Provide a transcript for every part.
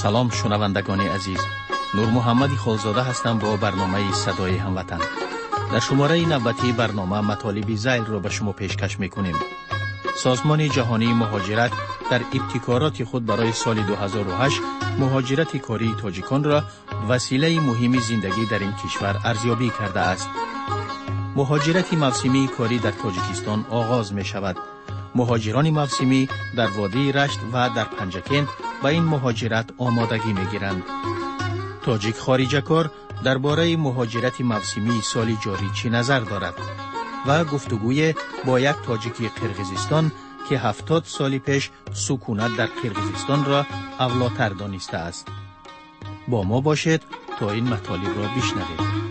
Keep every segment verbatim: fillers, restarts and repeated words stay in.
سلام شنوندگان عزیز، نور محمد خالزاده هستم با برنامه صدای هموطن. در شماره نوبتی برنامه مطالب ذیل را به شما پیشکش میکنیم. سازمان جهانی مهاجرت در ابتکارات خود برای سال دو هزار و هشت مهاجرت کاری تاجیکان را وسیله مهم زندگی در این کشور ارزیابی کرده است. مهاجرت موسمی کاری در تاجیکستان آغاز می شود. مهاجران موسمی در وادی رشت و در پنجکن به این مهاجرت آمادگی می گیرند. تاجیک خارجه کار درباره مهاجرت موسمی سال جاری چی نظر دارد و گفتگوی با یک تاجیکی قرقیزستان که هفتاد سال پیش سکونت در قرقیزستان را اولاتر دانسته است. با ما باشید تا این مطالب را بشنوید.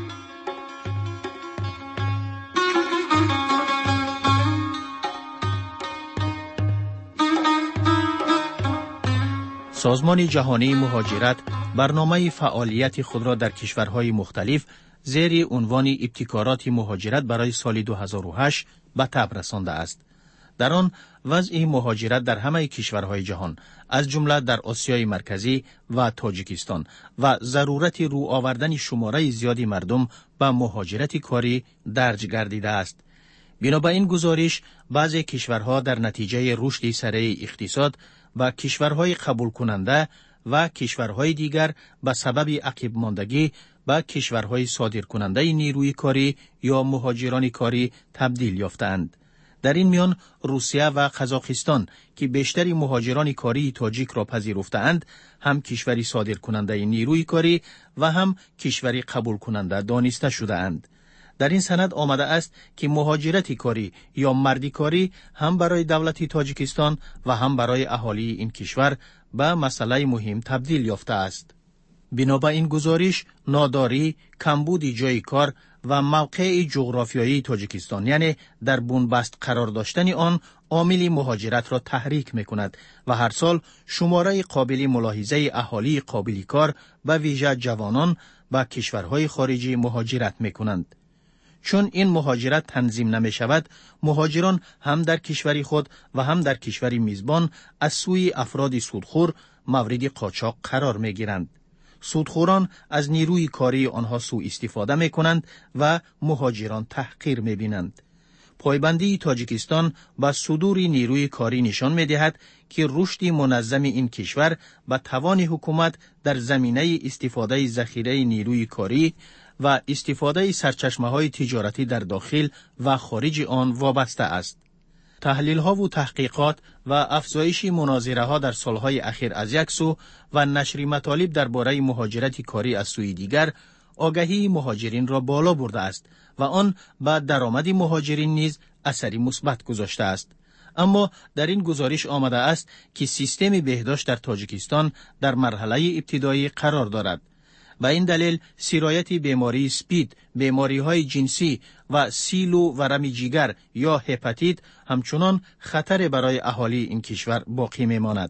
سازمان جهانی مهاجرت برنامه فعالیت خود را در کشورهای مختلف زیر عنوان ابتکارات مهاجرت برای سال دو هزار و هشت به تب رسانده است. در آن وضع مهاجرت در همه کشورهای جهان از جمله در آسیای مرکزی و تاجیکستان و ضرورت رو آوردن شماره زیادی مردم به مهاجرت کاری درج گردیده است. بنابراین گزارش بعضی کشورها در نتیجه رشد سریع اقتصاد و کشورهای قبول کننده و کشورهای دیگر به سبب عقب ماندگی به کشورهای صادر کننده نیروی کاری یا مهاجران کاری تبدیل یافتند. در این میان روسیه و قزاقستان که بیشتری مهاجران کاری تاجیک را پذیرفتند، هم کشوری صادر کننده نیروی کاری و هم کشوری قبول کننده دانسته شده‌اند. در این سند آمده است که مهاجرت کاری یا مردی کاری هم برای دولت تاجیکستان و هم برای اهالی این کشور به مسئله مهم تبدیل یافته است. بنابراین گزارش ناداری، کمبود جای کار و موقع جغرافیایی تاجیکستان یعنی در بنبست قرار داشتن آن عامل مهاجرت را تحریک می‌کند و هر سال شماره قابل ملاحظه اهالی قابل کار به ویژه جوانان به کشورهای خارجی مهاجرت می‌کنند. چون این مهاجرت تنظیم نمی شود، مهاجران هم در کشور خود و هم در کشور میزبان از سوی افراد سودخور مورد قاچاق قرار می گیرند. سودخوران از نیروی کاری آنها سوء استفاده می کنند و مهاجران تحقیر می بینند. پایبندی تاجیکستان با صدور نیروی کاری نشان می دهد که رشد منظم این کشور به توان حکومت در زمینه استفاده ذخیره نیروی کاری و استفاده سرچشمه‌های تجارتی در داخل و خارج آن وابسته است. تحلیل‌ها و تحقیقات و افزایش مناظره‌ها در سالهای اخیر از یک سو و نشر مطالب درباره مهاجرت کاری از سوی دیگر آگاهی مهاجرین را بالا برده است و آن به درآمد مهاجرین نیز اثری مثبت گذاشته است. اما در این گزارش آمده است که سیستم بهداشت در تاجیکستان در مرحله ابتدایی قرار دارد. به این دلیل سرایت بیماری سپید، بیماری‌های جنسی و سیلو و رم جگر یا هپاتیت همچنان خطر برای اهالی این کشور باقی می‌ماند.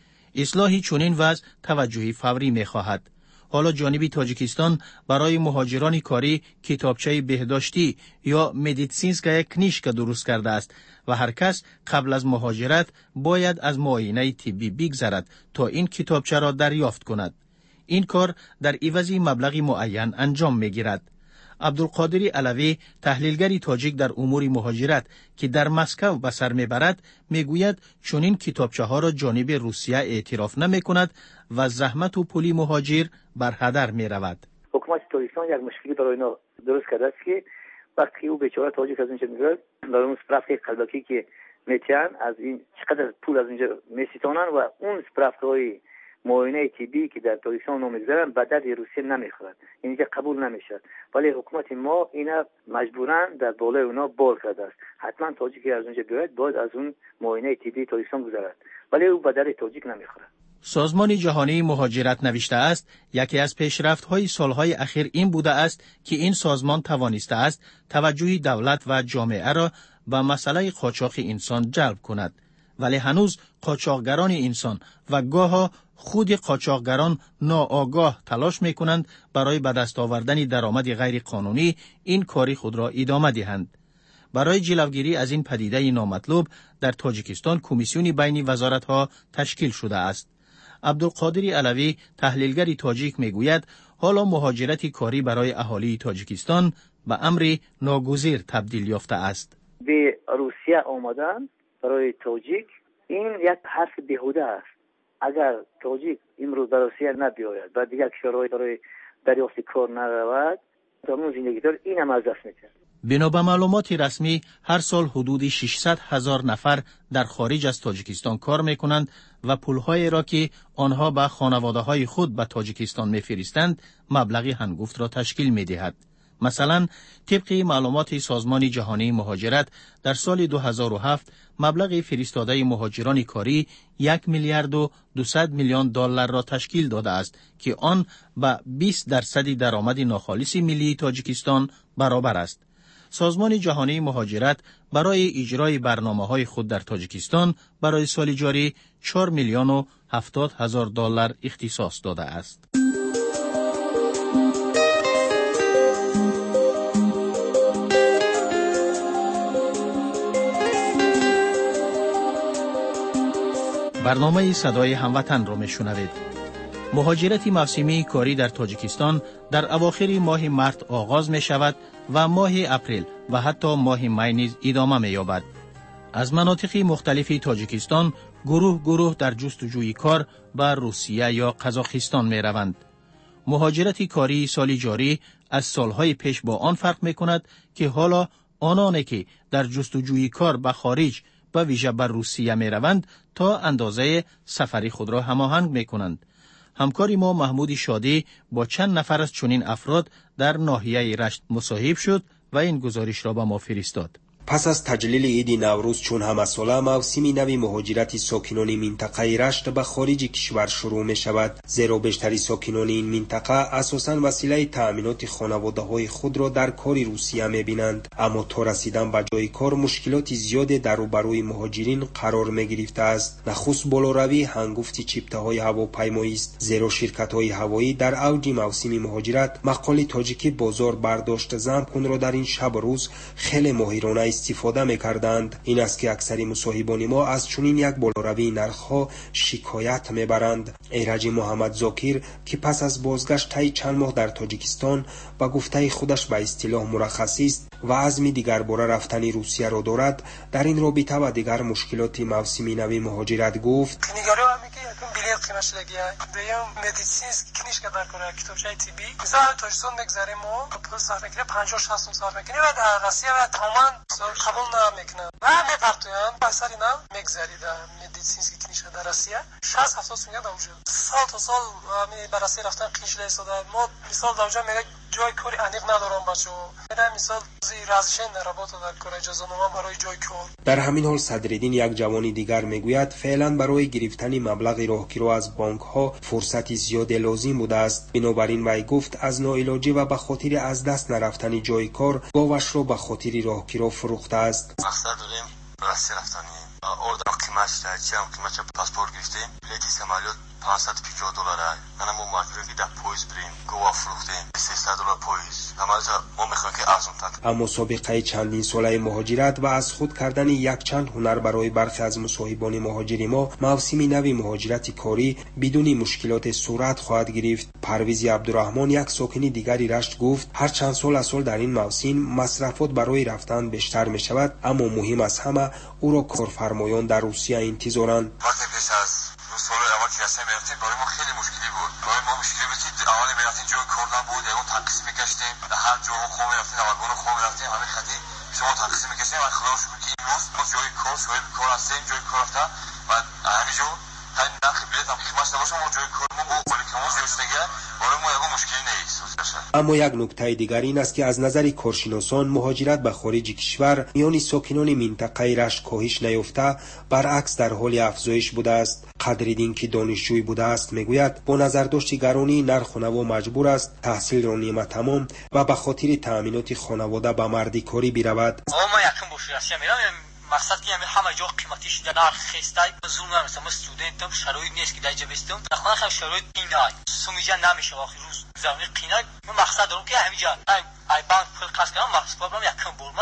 اصلاح چنین وضع توجه فوری می‌خواهد. حالا جانب تاجیکستان برای مهاجران کاری کتابچه بهداشتی یا مدیسینسکای کنیشکا درست کرده است و هر کس قبل از مهاجرت باید از معاینه طبی بگذرد تا این کتابچه را دریافت کند. این کار در عوض مبلغ معین انجام می‌گیرد. عبدالقادر علوی، تحلیلگر تاجیک در امور مهاجرت که در مسکو به سر می‌برد، می‌گوید چنین کتابچه‌ها را جانب روسیه اعتراف نمی‌کند و زحمت و پول مهاجر بر هدر می‌رود. حکومت تاجیکستان یک مشکلی برای اینا درست کرده است که وقتی او بیچاره تاجیک از اینجا می‌رود، برای اون سپرافت قلبکی که میتیان از این چقدر پول از اینجا می‌ستانن و اون سپرافت‌های معاینه طبی که در تاجیکستان نمیگذارن به درد روسیه نمیخورد، یعنی که قبول نمیشه. ولی حکومت ما اینا مجبورن در بالای اونا بار کرده است. حتما تاجیکی از اونجا بیاید باید از اون معاینه طبی تاجیکستان گذرد، ولی او به درد تاجیک نمیخوره. سازمان جهانی مهاجرت نوشته است یکی از پیشرفت‌های سالهای اخیر این بوده است که این سازمان توانسته است توجه دولت و جامعه را به مسئله قاچاق انسان جلب کند. ولی هنوز قاچاقگران انسان و گاهی خود قاچاقگران ناآگاه تلاش می‌کنند برای به دست آوردن درآمد غیر قانونی این کاری خود را ادامه دهند. برای جلوگیری از این پدیده نامطلوب در تاجیکستان کمیسیونی بین وزارت‌ها تشکیل شده است. عبدالقادر علوی تحلیلگر تاجیک میگوید حالا مهاجرت کاری برای اهالی تاجیکستان به امر ناگزیر تبدیل یافته است. به روسیه آمدن برای تاجیک این یک حرف بیهوده است. اگر تاجیک امروز به روسیه نبیاید و دیگر کشورهای برای دریافت کار نرود، تمام زندگی دار این هم از دست می‌دهد. بنا به معلومات رسمی هر سال حدود ششصد هزار نفر در خارج از تاجیکستان کار میکنند و پولهای را که آنها به خانواده های خود به تاجیکستان میفرستند مبلغی هنگفت را تشکیل میدهد. مثلا طبق معلومات سازمان جهانی مهاجرت در سال دو هزار و هفت مبلغ فرستاده مهاجران کاری یک میلیارد و دویست میلیون دلار را تشکیل داده است که آن به بیست درصد درآمد ناخالص ملی تاجیکستان برابر است. سازمان جهانی مهاجرت برای اجرای برنامه‌های خود در تاجیکستان برای سال جاری چهار میلیون و هفتاد هزار دلار اختصاص داده است. برنامه صدای هموطن را میشنوید. مهاجرت موسمی کاری در تاجیکستان در اواخر ماه مارس آغاز می شود و ماه اپریل و حتی ماه می نیز ادامه می یابد. از مناطق مختلف تاجیکستان گروه گروه در جستجوی کار به روسیه یا قزاقستان می روند. مهاجرت کاری سال جاری از سالهای پیش با آن فرق می کند که حالا آنانی که در جستجوی کار به خارج به ویژه بر روسیه می روند تا اندازه سفری خود را هماهنگ می کنند. همکاری ما محمود شادی با چند نفر از چنین افراد در ناحیه رشت مصاحب شد و این گزارش را به ما فرستاد. پس از تجلیل عید نوروز چون همساله موسم نوی مهاجرت ساکنان منطقه رشت به خارج کشور شروع می شود، زیرا بیشتر ساکنان این منطقه اساساً وسیله تأمینات خانواده های خود را در کار روسیه می بینند، اما تا رسیدن به جای کار مشکلات زیاد در روبروی مهاجرین قرار می گرفته است. نخست بالاروی هنگفت چپته های هواپیمایی است، زیرا شرکت های هوایی در اوج موسم مهاجرت مقاله تاجیکی بازار برداشت زمخون را در این شب روز خیلی ماهرانه استفاده می‌کردند. این است که اکثر مصاحبان ما از چنین یک بالاروی نرخ‌ها شکایت می‌برند. ایرج محمد زاکر که پس از بازگشت طی چند ماه در تاجیکستان و گفته خودش به اصطلاح مرخصی است و عزم دیگر باره رفتن روسیه را دارد، در این رابطه و دیگر مشکلات موسم نوی مهاجرت گفت: بلیط قیمت شدگیه دویم مدیسینس کنیشکا در کره کتابچه تیبی مثلا تاجیکستان میگذاریم ما پول صرف میکنیم پنجاه شصت صرف میکنیم و در روسیه و تماما قبول نمیکنن و میپرتوین اکثر اینا میگذارید مدیسینس کنیشکا در روسیه شصت هفتاد میگن اونجا سال تا سال می بر روسیه رفتن قیش لیساده ما مثال اونجا میگه جای کاری انیق ندارم بچو میره مثال زی رازشن رابطه در کره اجازه نامه برای جای کار. در همین حال صدرالدین یک جوان دیگر میگوید فعلا برای گرفتن مبلغ راهگیری از بانک ها فرصت زیاد لازم بوده است. بنابراین وی گفت از ناعلاجی و به خاطر از دست نرفتن جای کار گاوش را به خاطر راهگیری فروخته است. مقصد داریم روسیه رفتنی orada qiyməti çəkəm, qiyməti pasport گرفتیم بلیت سمالیات پانصد و پنجاه دلاره منم اون مجبورم که در پویز بریم گوا فروختیم سیصد دلار پویز همه ما میخوایم که ارزون تر. اما سابقه چندین ساله مهاجرت و از خود کردن یک چند هنر برای برخی از مصاحبان مهاجری ما موسم نوی مهاجرت کاری بدون مشکلات صورت خواهد گرفت. پرویز عبدالرحمن یک ساکن دیگری رشت گفت هر چند سال از سال در این موسم مصرفات برای رفتن بیشتر می شود، اما مهم از همه او را کارفرمایان در روسیه انتظارند. وقتی پیش از دو سال اول که رسمی میرفتیم برای ما خیلی مشکلی بود. برای ما مشکلی بود که اولی میرفتیم جای کار نبود، اون تنقیص میکشتیم در هر جا خو میرفتیم اولگون خو میرفتیم همین خطی شما تنقیص میکشتیم و خدا رو شکر که امروز ما جای کار صاحب کار هستیم جای کار رفتن و همینجا همین نرخ بلیط هم قیمت نباشه ما جای کار ما با ولی که ما زیادشتگه برای ما یه مشکلی نیست. اما یک نکته دیگر این است که از نظر کارشناسان مهاجرت به خارج کشور میان ساکنان منطقه رشت کاهش نیافته، برعکس در حال افزایش بوده است. قدردین که دانشجوی بوده است میگوید با نظرداشت گرانی نرخ و نوا مجبور است تحصیل را نیمه تمام و به خاطر تأمینات خانواده به مردی کاری برود. ما یکم بوشیاسی میرم مقصد که همه جا قیمتیش در نرخ خسته زوم مثلا ما استودنتم شرایط نیست که در جا بستم در خانه هم شرایط قینای سومیجا نمیشه آخر روز زمانی قینای من مقصد دارم که همینجا ای بانک پول قرض کنم مقصد کنم یکم برمای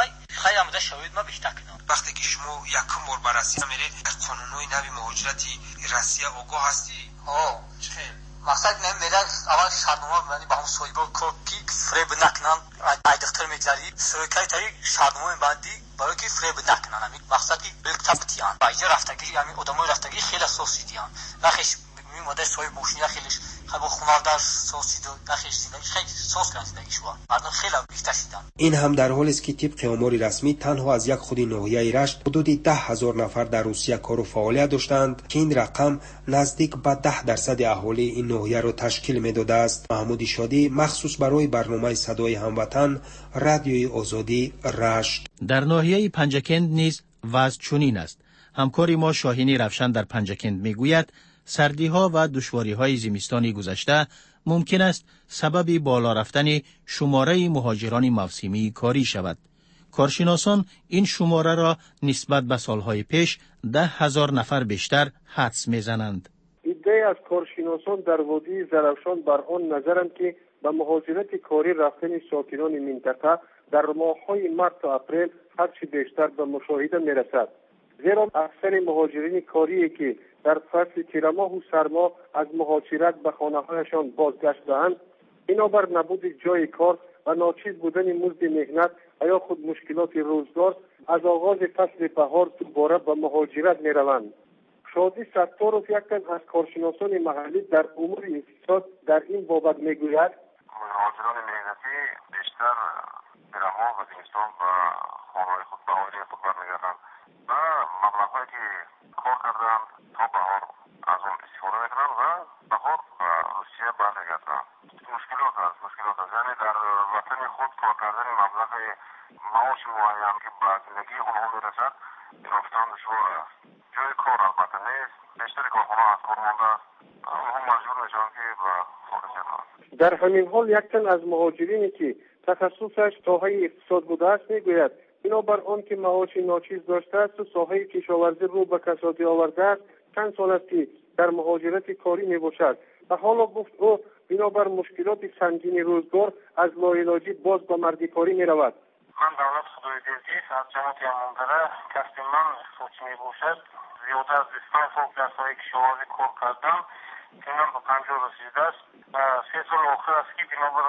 خیلی هم شاید ما بیشتر کنم. وقتی که شما یکم بار بررسی میرید قانونهای نوی مهاجرتی روسیه آگاه هستی؟ آه خیلی مقصد نه میره اول شادنامه بندی با هم سویبو کوکی فریب نکنن ای دختر میگذاری سرکای تایی شادنامه بندی برای که فریب نکنن همین مقصد که بلکتابتیان باید رفتگی همین آدمای رفتگی خیلی سوسیدیان نخیش می ماده سوی بوشنی خیلیش خب خوناردار سوسیدو نخیش زندگی خیلی سوس کردن زندگی شو مردم خیلی بیشتر شدن. این هم در حالی است که طبق آمار رسمی تنها از یک خود ناحیه رشت حدود ده هزار نفر در روسیه کار و فعالیت داشتند که این رقم نزدیک به ده درصد اهالی این ناحیه را تشکیل میداده است. محمود شادی مخصوص برای برنامه صدای هموطن رادیوی آزادی رشت. در ناحیه پنجکند نیز وضع چنین است. همکاری ما شاهینی رفشن در پنجکند میگوید سردی‌ها و دشواری‌های زمستانی گذشته ممکن است سبب بالا رفتن شماره مهاجران موسمی کاری شود. کارشناسان این شماره را نسبت به سالهای پیش ده هزار نفر بیشتر حدس میزنند. ایده از کارشناسان در وادی زرافشان بر آن نظرند که به مهاجرت کاری رفتن ساکنان منطقه در ماه‌های مارس تا اپریل هرچی بیشتر به مشاهده میرسد. زیرا اکثر مهاجرین کاری که در فصل تیرماه و سرما از مهاجرت به خانه‌هایشان بازگشته‌اند، بنابر نبود جای کار و ناچیز بودن مزد مهنت و یا خود مشکلات روزگار از آغاز فصل بهار دوباره به مهاجرت می‌روند. شادی ستاروف یک تن از کارشناسان محلی در امور اقتصاد در این بابت میگوید مهاجران مهنتی بیشتر تیرماه و زمستان به خانه‌های خود به حالی خود برمیگردند و مبلغ‌هایی که کار کردن تا بهار از آن استفاده میکنن و بهار روسیه برمیگردن. مشکلات است مشکلات است یعنی در وطن خود کار کردن مبلغ معاش معین که به زندگی آنها میرسد گرفتن دشوار است. جای کار البته نیست، بیشتر کارخانه از کار مانده است، آنها مجبور میشوند که به خارج شوند. در همین حال یک تن از مهاجرینی که تخصصش ساحه اقتصاد بوده است میگوید بنابر آن که معاش ناچیز داشته است و ساحه کشاورزی رو به کسادی آورده است چند سال است که در مهاجرت کاری می باشد و حالا گفت او بنابر مشکلات سنگین روزگار از لاعلاجی باز به مردی کاری می رود. من دولت خدای دلجیست از جهت یماندره کسب من اقتصادچی می باشد زیاده از بیست و پنج سال در ساحه کشاورزی کار کردم که من به پنجاه رسیده است و سه سال آخر است که بنابر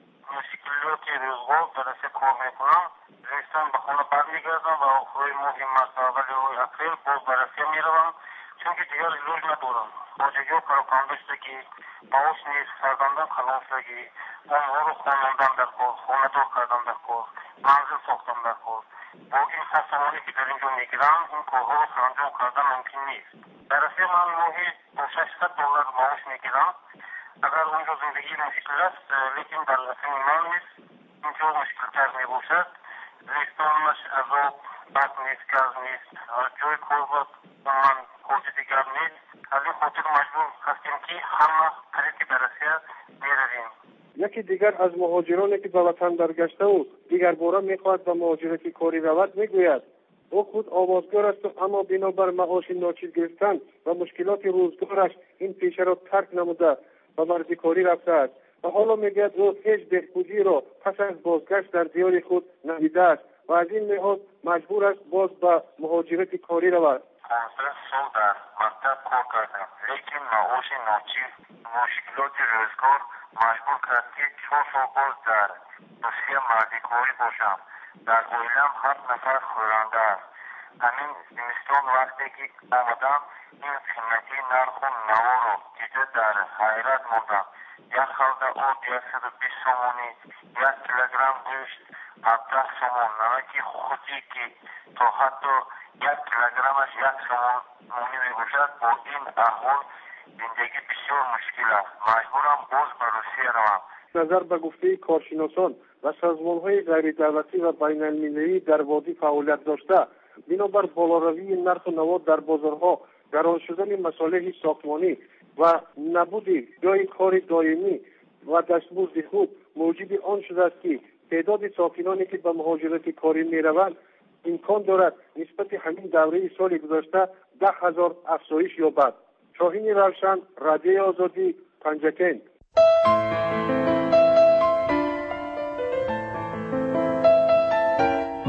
مشکلات روزگار جلسه کار میکنم. زمستان به خانه برمیگردم و آخرای ماه مارس اولی روی اپریل باز به روسیه میروم چون که دیگر علاج ندارم. خواجگی‌ها پراکندگی معاش نیست، فرزندان خلاصگی آنها رو خواندن در کار، خانه‌دار کردن در کار، منزل ساختن در کار. با این خرچ‌هایی که در اینجا میگیرم این کارها رو انجام کردن ممکن نیست. در روسیه من ماهی با ششصد دلار معاش میگیرم. اگر اونجا زندگی مشکل است لیکن در وطن من نیست، اینجا مشکل‌تر میباشد. زمستانش عذاب بد نیست، گاز نیست، جای کار بود من کاری دیگر نیست. از این خاطر مجبور هستیم که همه طریقی به روسیه میرویم. یکی دیگر از مهاجرانی که به وطن برگشته و دیگر باره میخواهد به مهاجرت کاری رود میگوید او خود آوازگار است اما بنابر معاش ناچیز گرفتن و مشکلات روزگارش این پیشه را ترک نموده و مردی کاری رفته است و حالا میگوید او هیچ بهبودی را پس از بازگشت در دیار خود ندیده است و از این لحاظ مجبور است باز به مهاجرت کاری رود. پانزده سال در مکتب کار کردم لیکن معاش ناچیز مشکلات روزگار مجبور کرد که چهار سال باز در روسیه مردی کاری باشم. در اویلم هفت نفر خورنده است. همین زمستان وقتی که آمدم این قیمتی نرخ و نوا را دیده در حیرت مردم. یک خورده آب صد و بیست سومونی، یک کیلوگرم گوشت هفده سومون، نمکی خودی که تا حتی یک کیلوگرمش یک سومونی می باشد. با این احوال زندگی بسیار مشکل است. مجبورم باز به روسیه روم. نظر به گفته کارشناسان و سازمان‌های غیر دولتی و بین المللی در وادی فعالیت داشته بنابر بالاروی نرخ و نوا در بازارها، گران شدن مصالح ساختمانی و نبود جای کار دائمی و دستمزد خوب موجب آن شده است که تعداد ساکنانی که به مهاجرت کاری می‌روند امکان دارد نسبت همین دوره سال گذشته ده هزار افزایش یابد. شاهین روشن، رادیوی آزادی، پنجکند.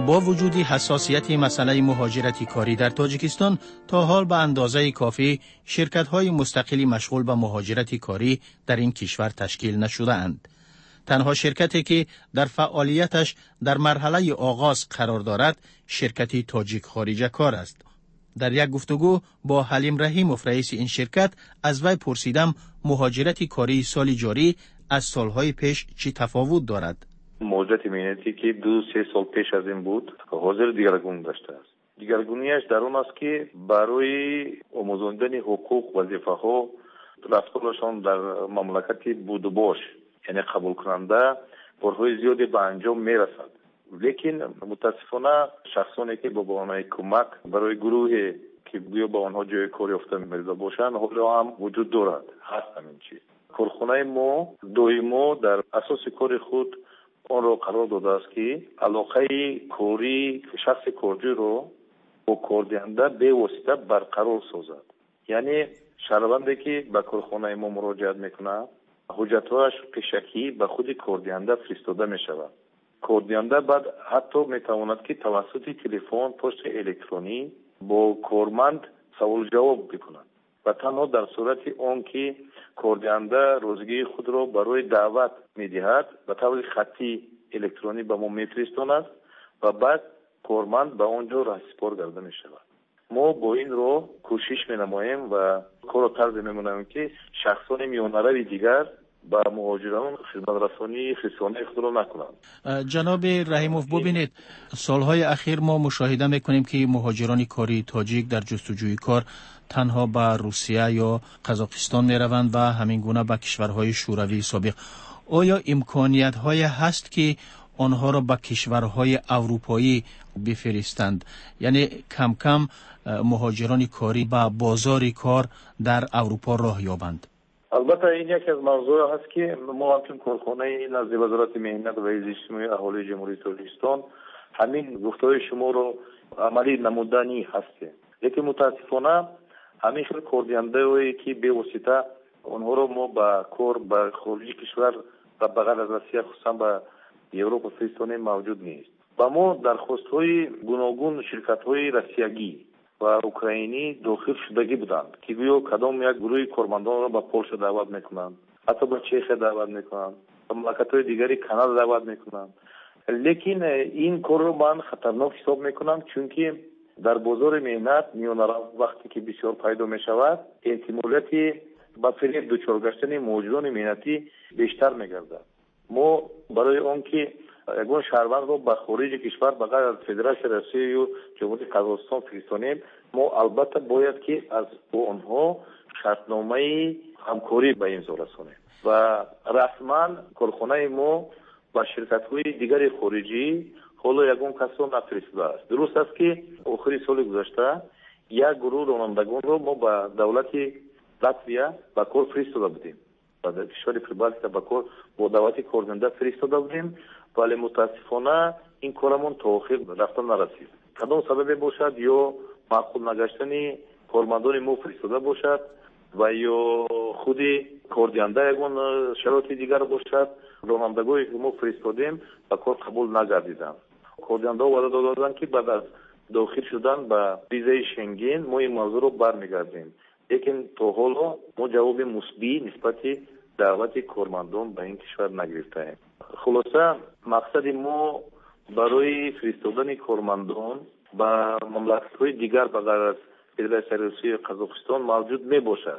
با وجود حساسیت مسئله مهاجرت کاری در تاجیکستان، تا حال به اندازه کافی شرکت‌های مستقلی مشغول به مهاجرت کاری در این کشور تشکیل نشده اند. تنها شرکتی که در فعالیتش در مرحله آغاز قرار دارد، شرکت تاجیک خارجه کار است. در یک گفتگو با حلیم رحیموف رئیس این شرکت از وی پرسیدم مهاجرت کاری سال جاری از سالهای پیش چی تفاوت دارد؟ مهاجرت مهنتی که دو سه سال پیش از این بود حاضر دیگرگون داشته است. دیگرگونیش در اون است که برای آموزاندن حقوق وظیفه ها رفتارشان در مملکت بود و باش، یعنی قبول کننده، کارهای زیادی به انجام میرسد. لیکن متاسفانه شخصانی که با بهانه کمک برای گروه که بیا با آنها جای کار یافته میرده باشند حالا هم وجود دارد. هست همین چیز. کارخانه ما دائما در اساس کار خود آن را قرار داده است که علاقه کاری شخص کارجو رو با کاردهنده به واسطه برقرار سازد. یعنی شهروندی که به کارخانه ما مراجعت میکنه حجتهایش پیشکی به خود کاردهنده فرستاده می شود. کاردهنده بعد حتی می تواند که توسط تلفن پست الکترونی با کارمند سوال جواب بکند و تنها در صورت آن که کاردهنده روزگی خود را برای دعوت می دهد به طور خطی الکترونی به ما می فرستاند و بعد کارمند به آنجا رهسپار کرده می شود. ما با این رو کوشش می نماییم و کار طرز می مونیم که شخصان میانروی دیگر با مهاجران خدمت رسانی خصوصی خود را نکنند. جناب رحیموف، ببینید سالهای اخیر ما مشاهده میکنیم که مهاجران کاری تاجیک در جستجوی کار تنها به روسیه یا قزاقستان میروند و همین گونه به کشورهای شوروی سابق. آیا امکانیت های هست که آنها را به کشورهای اروپایی بفرستند؟ یعنی کم کم مهاجران کاری به بازار کار در اروپا راه یابند؟ البته این یکی از موضوع هست که ما همچون کارخانه نزد وزارت مهنت و اجتماعی اهالی جمهوری تاجیکستان همین گفته‌های شما رو عملی نمودنی هستیم. لیکن متاسفانه همین خیلی کاردهنده‌هایی که به واسطه آنها رو ما به کار به خارج کشور و بغل از روسیه خصوصا به اروپا فرستانیم موجود نیست. و ما درخواست‌های گوناگون شرکت‌های روسیایی و اوکراینی داخل شدگی بودند که گویا کدام یک گروه کارمندان را به پولش دعوت میکنند، حتی به چیخ دعوت میکنند، به مملکت‌های دیگری کانادا دعوت میکنند. لیکن این کار رو من خطرناک حساب میکنم، چون که در بازار مهنت میانه وقتی که بسیار پیدا میشود احتمالاتی با فریب دچار گشتن مهاجران مهنتی بیشتر میگردد. ما برای آن که یگان شهروند رو به خارج کشور بغیر از فدراسیون روسیه و جمهوری قزاقستان فرستانیم، ما البته باید که از آنها شرطنامه همکاری به امضا رسانیم و رسما کارخانه ما با شرکت‌های دیگر خارجی حالا یگان کس رو نفرستاده است. درست است که آخر سال گذشته یک گروه رانندگان رو ما به دولت لاتویا با کار فرستاده بودیم و در کشور پربالتیکا با کار با دعوت کارنده فرستاده بودیم، ولی متاسفانه این کارمون تا آخر رفتن نرسید. کدام سبب باشد، یا معقول نگشتن کارمندان ما فرستاده باشد و یا خود کاردهنده یگان شرایط دیگر باشد، رانندگانی که ما فرستادیم و کار قبول نگردیدند. کاردهنده وعده دادند که بعد از داخل شدن به ویزای شنگن ما این موضوع رو برمیگردیم. لیکن تا حالا ما جواب مثبت نسبت دعوت کارمندان به این کشور نگرفتیم. خلاصه مقصد ما برای فرستادن کارمندان به مملکت‌های دیگر بغیر از فدراسیون روسیه قزاقستان موجود می باشد،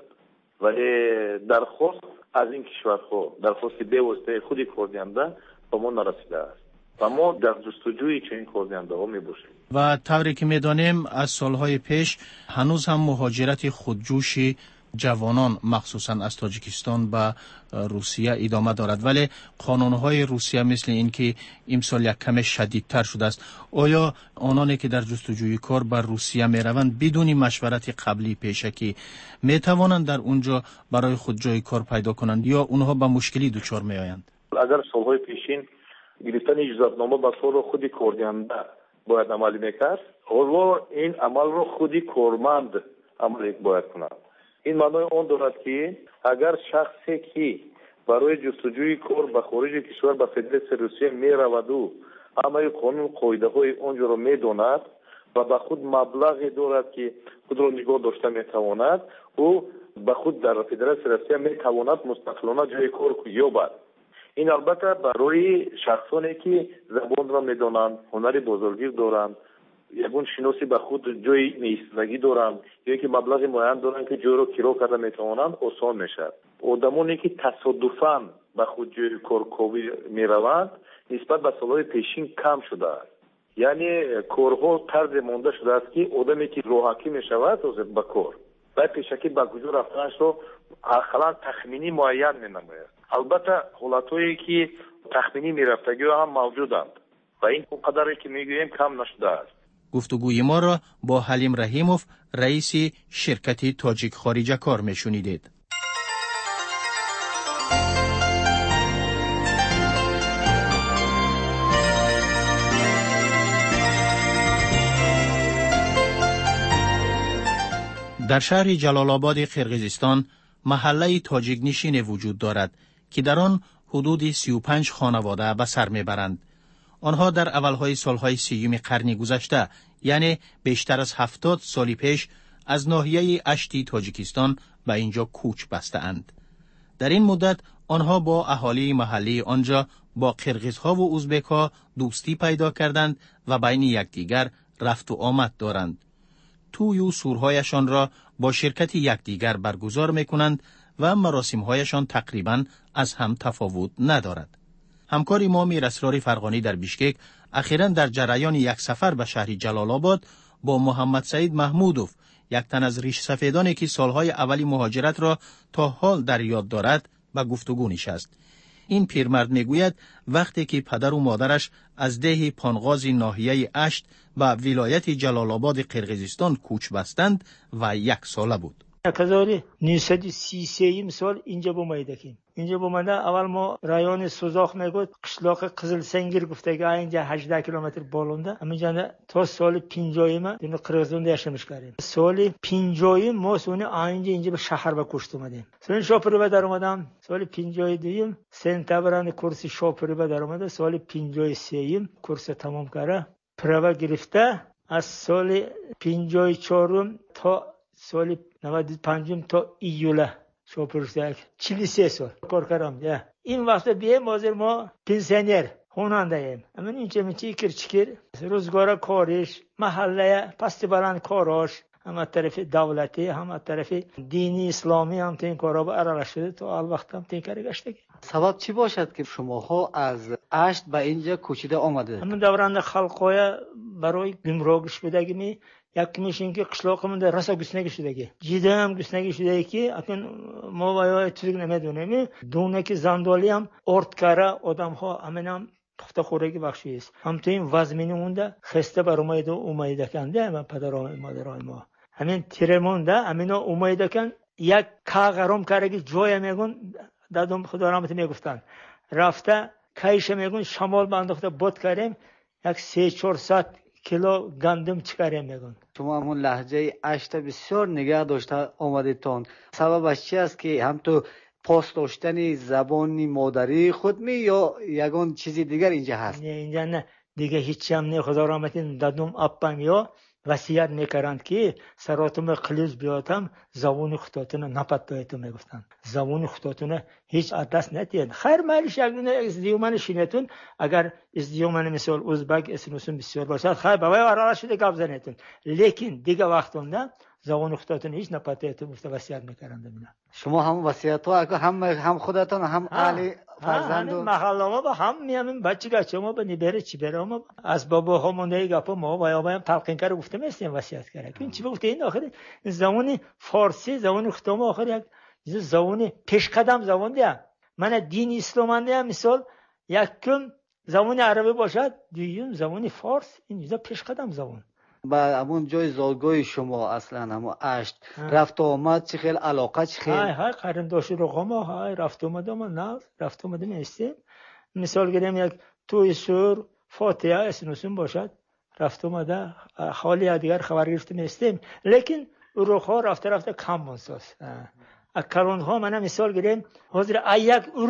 ولی درخواست از این کشورها، درخواست به واسطه خود کاردهنده به ما نرسیده است و ما در جستجوی چنین کاردهنده ها می باشیم. و طوری که می دانیم از سالهای پیش هنوز هم مهاجرت خودجوش جوانان مخصوصا از تاجیکستان به روسیه ادامه دارد، ولی قانونهای روسیه مثل این که امسال یک کم شدیدتر شده است. آیا آنانی که در جستجوی کار بر روسیه می روند بدون مشورت قبلی پیشکی می توانند در اونجا برای خود جای کار پیدا کنند یا اونها به مشکلی دچار می آیند؟ اگر سالهای پیشین گرفتن اجازه‌نامه به طور خود کاردهنده باید عمل میکرد، حالا این عمل رو خودی کارمند عمل باید کند. این معنی آن دارد که اگر شخصی که برای جستجوی کار به خارج کشور به فدراسیون روسیه می رود و همه قانون قاعده های اونجا رو میداند و به خود مبلغی دارد که خود را نگاه داشته میتواند و به خود در فدراسیون روسیه میتواند مستقلانه جای کار یابد. این البته برای شخصانی که زبان را میدانند، هنر بزرگی دارند، یگون شناسی به خود جای ایستادگی دارند یا که مبلغ معین دارند که جای را کرا کرده میتوانند آسان میشد. آدمانی که تصادفاً به خود جای کارکاوی میروند نسبت به سالهای پیشین کم شده است. یعنی کارها طرز مانده شده است که آدمی که راحتی میشود به کار باید پیشکی به کجا رفتنش رو اقلا تخمینی معین مینماید. البته حالتهایی که تخمینی میرفتگی هم موجودند و این قدری که میگوییم کم نشده است. گفتگوی ما را با حلیم رحیموف رئیس شرکت تاجیک خارجه کار میشنیدید. در شهر جلال آباد قرقیزستان محله تاجیک نشین وجود دارد که در آن حدود سی و پنج خانواده به سر میبرند. آنها در اولهای سالهای سیوم قرن گذشته یعنی بیشتر از هفتاد سالی پیش از ناحیه اشتی تاجیکستان به اینجا کوچ بسته‌اند. در این مدت آنها با اهالی محلی آنجا با قرقیزها و ازبک‌ها دوستی پیدا کردند و بین یکدیگر رفت و آمد دارند. توی و سورهایشان را با شرکت یکدیگر برگزار میکنند و مراسمهایشان تقریباً از هم تفاوت ندارد. همکار ما میر اسرار فرغانی در بیشکک اخیراً در جریان یک سفر به شهر جلال آباد با محمد سعید محمودوف، یک تن از ریش سفیدانی که سالهای اولی مهاجرت را تا حال در یاد دارد، به گفتگو نشست. این پیرمرد میگوید وقتی که پدر و مادرش از ده پانغاز ناحیه اشت به ولایت جلال آباد قرقیزستان کوچ بستند و یک ساله بود. هزار و نهصد و سی و سه سال اینجا بومیدکیم. اینجا بومده اول ما رایون سوزاخ میگفت قشلاق قزل سنگیر گفته که اینجا هجده کیلومتر بالونده. همینجا تا سال پنجاه ما دین قرقیزستان یاشمش کردیم. سال پنجاه ما سونه اینجا اینجا به شهر به کشت اومدیم. سال شاپوری به در اومدم. سال پنجاه و دو سنتبران کورس شاپوری به در اومده. سال پنجاه و سه کورس تمام کرده. پروا گرفته از سال پنجاه و چهار تا سال نود و پنج تا ایوله شاپورسک چهل و سه سال کار کردم. این وقت بیه مازر ما پنسیونر خواننده ایم. همین اینجا میچی کر چکر روزگار کارش محله پست بلند کاراش هم از طرف دولتی هم از طرف دینی اسلامی هم تین کارا با ارائه شده تا آل وقت هم تین کاری گشته. سبب چی باشد که شماها از اشت به اینجا کوچیده آمده؟ همین دوران خلقای برای گمراهش بدگی یک میشین که قشلاقمون در رسا گسنگی شدگی جیده هم گسنگی شده که اکن ما باید چیزی نمیدونیم دونه که زندالی هم ارد کاره آدم ها همین هم پخته خورگی بخشی است. هم تو این وزمینی مونده خسته بر اومده اومده کنده همین پدرای مادرای ما همین تیره مونده همین اومده کن یک کاغرام کرگی جای میگون دادم خدا رحمت میگفتن رفته کایش میگون شمال بانداخته بود کردیم یک سه چهارصد کیلو گندم چیکاریم میگن. شما همون لهجه اشت بسیار نگه داشته آمدیتون. سببش چی است که هم تو پاس داشتن زبانی مادری خود می یا یگان چیزی دیگر اینجا هست؟ نه اینجا نه دیگه هیچی هم نه. خدا رحمتین دادم اپم یا وصیت میکردند که سراتم قلیز بیاتم زبان خودتون نپت دایتون میگفتن. زبان خودتون هیچ دست ندید. خیر مالش یگونه ازدیومن شینتون اگر ازدیومن مثال ازبک اسنوسون بسیار باشد خیر بابای آرا شده گپ زنیتون. لیکن دیگه وقتونده زبان خودتون هیچ نپت دایتون گفته وصیت میکردند. ببینم شما هم وصیت ها هم هم خودتون هم اهل فرزند و محله ما با هم میامیم بچه گچه ما به نبره چی بره ما از بابا ها مونده گپا ما باید باید تلقین کرده گفته میستیم وصیت کرده این چی بگفته این آخری زبان فارسی زبان خودم آخر یک زبان پیش قدم زبان دیم من دین اسلام دیم مثال یکم زبان عربی باشد دویم زبان فارس این پیش قدم زبان. با همون جای زادگاه شما اصلا همون اشت رفت و آمد چه خیلی علاقه چه خیلی های های قرن داشت رقم های رفت و آمد ما نه رفت و آمد نیستیم. مثال گریم یک توی سور فاتحه اسنوسون باشد رفت و آمده حالی دیگر خبر گرفته نیستیم لیکن اروخ رفته رفته کم منساس اکران ها من مثال گریم حاضر یک اروق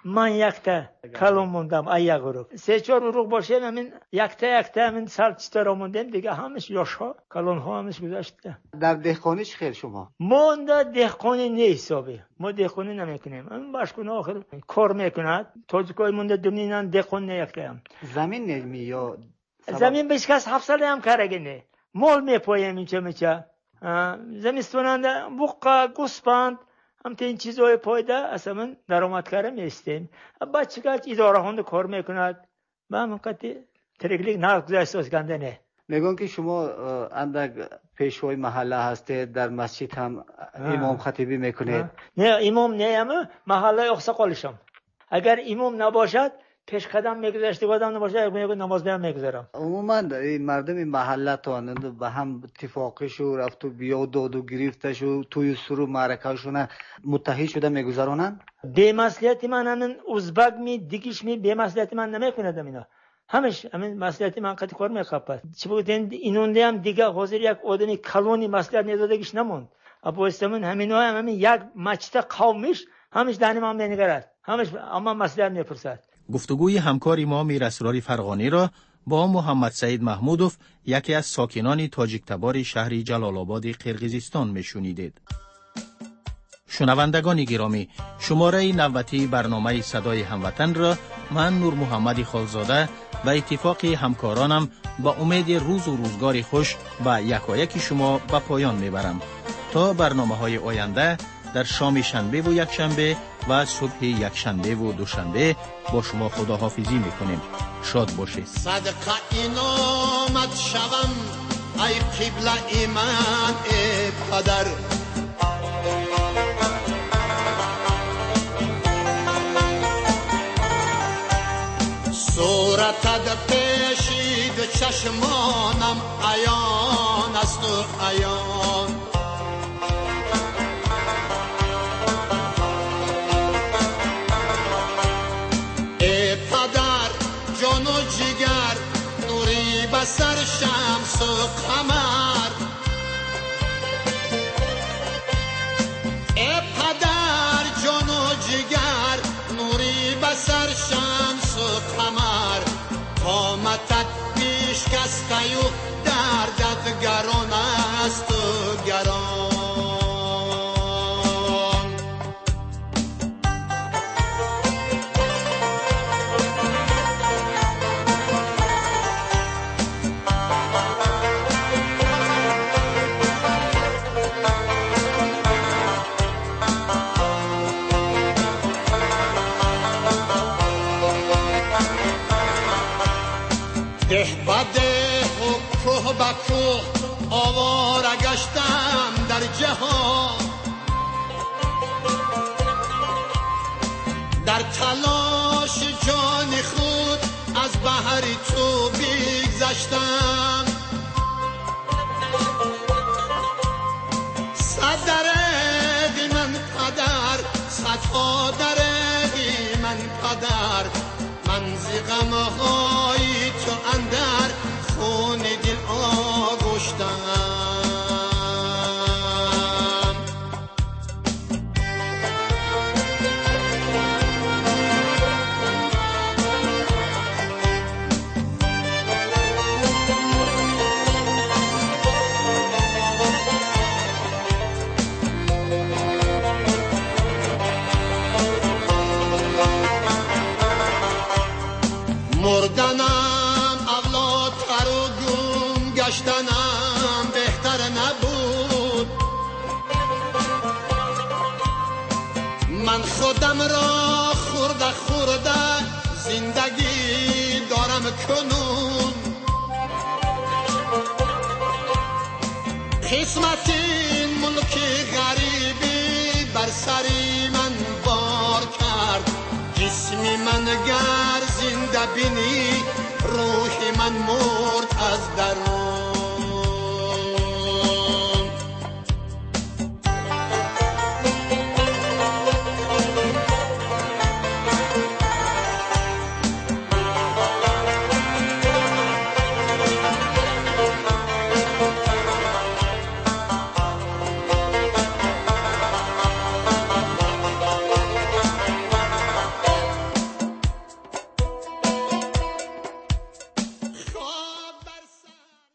من یکتا کلون موندم ایا گروه سه چهار روز باشه همین یکتا یکتا همین سال چطور موندیم دیگه همش یاشا کلون ها همش گذشته. در دهقانی چه خیر شما؟ ما در دهقانی نیست حسابی ما دهقانی نمیکنیم همین باشکن آخر کار میکند تاجیکای مونده دنیان دهقان نیکتیم. زمین نمی یا زمین بیش کس هفت ساله هم کارگینه مال میپایم اینچه میچه زمستوننده بوقا گوسپند هم تا این چیزهای پایده اصلا درآمد کاره میستیم. بچه که اداره هند کار میکند با هم کتی ترکلیک نرگز احساس کنده نه. میگن که شما اندک پیشوای محله هستید در مسجد هم امام خطیبی میکنید. نه امام نه اما محله اقساقالشم. اگر امام نباشد پیش قدم میگذاشتی قدم نباشه میگه نماز دارم میگذارم. عموما مردم محله توانند به هم اتفاقش و رفت و بیا داد و گرفتش و توی سرو معرکه‌شون متحد شده میگذارونن. به مصلحت من همین ازبک می دیگیش می به مصلحت من نمیکندم اینا. همش همین مصلحت من قطع کار میخواد. چی بودن اینونده هم دیگه حاضر یک آدمی کلونی مصلحت ندادگیش نموند. ابو استمن همین هم همین یک مچته قومش همش دانی ما نمیگرد. همش اما مصلحت میپرسد. گفتگوی همکار ما میر اسرار فرغانی را با محمد سعید محمودوف یکی از ساکنان تاجیک تبار شهر جلال آباد قرقیزستان میشنیدید. شنوندگان گرامی، شماره نوبتی برنامه صدای هموطن را من نور محمد خالزاده و اتفاق همکارانم با امید روز و روزگار خوش و یکایک شما به پایان میبرم. تا برنامه‌های آینده در شام شنبه و یکشنبه و صبح یکشنبه و دوشنبه با شما خداحافظی میکنیم. شاد باشید. صدقه این آمد شوم ای قبله ایمان ای پدر، صورتت پیشید چشمانم عیان است و عیان. ای پدر جان و جگر نوری بسر شمس و قمر، ای پدر جان و جگر نوری بسر شمس و قمر. قامتت پیش کس قیو دردت گران است و گران. ده بده و کوه با کوه آواره گشتم در جهان، در تلاش جان خود از بحر تو بگذشتم. صد درد من پدر، صدها درد من پدر، من زی غمهای تو اندر خون دل آغشتم. مردنم اولادتر و گم گشتنم بهتر نبود. من خودم را خورده خورده زندگی دارم کنون. قسمت این ملک غریبی بر سری من بار کرد. جسمی من گر زنده بینی روح من مرد از